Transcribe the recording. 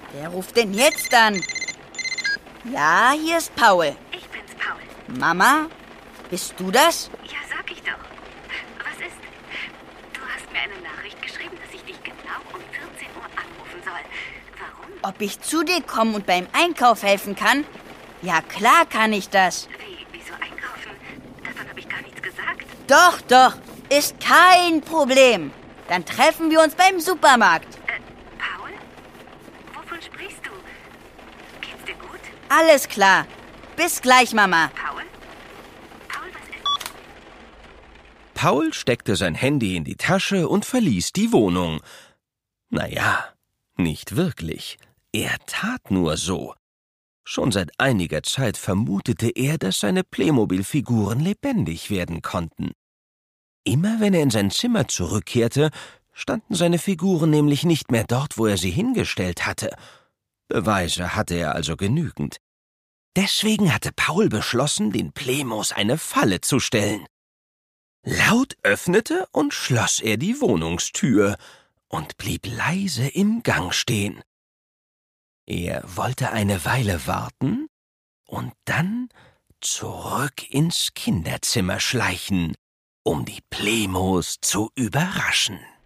Wer ruft denn jetzt an? Ja, hier ist Paul. Ich bin's, Paul. Mama, bist du das? Ja, sag ich doch. Was ist? Du hast mir eine Nachricht geschrieben, dass ich dich genau um 14 Uhr anrufen soll. Warum? Ob ich zu dir kommen und beim Einkauf helfen kann? Ja, klar kann ich das. Wieso einkaufen? Davon habe ich gar nichts gesagt. Doch, ist kein Problem. Dann treffen wir uns beim Supermarkt. Paul? Wovon sprichst du? Geht's dir gut? Alles klar. Bis gleich, Mama. Paul? Paul, was ist? Paul steckte sein Handy in die Tasche und verließ die Wohnung. Naja, nicht wirklich. Er tat nur so. Schon seit einiger Zeit vermutete er, dass seine Playmobil-Figuren lebendig werden konnten. Immer wenn er in sein Zimmer zurückkehrte, standen seine Figuren nämlich nicht mehr dort, wo er sie hingestellt hatte. Beweise hatte er also genügend. Deswegen hatte Paul beschlossen, den Playmos eine Falle zu stellen. Laut öffnete und schloss er die Wohnungstür und blieb leise im Gang stehen. Er wollte eine Weile warten und dann zurück ins Kinderzimmer schleichen, um die Playmos zu überraschen.